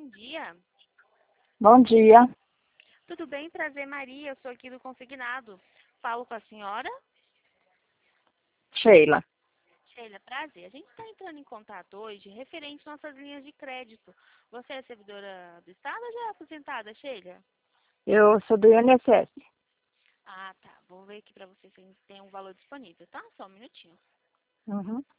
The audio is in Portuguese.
bom dia. Bom dia, Tudo bem? Prazer, Maria. Eu sou aqui do Consignado. Falo com a senhora? Sheila. Sheila, prazer. A gente está entrando em contato hoje referente às nossas linhas de crédito. Você é servidora do Estado ou já é aposentada, Sheila? Eu sou do INSS. Ah, tá. Vou ver aqui para você se tem um valor disponível, tá? Só um minutinho. Uhum.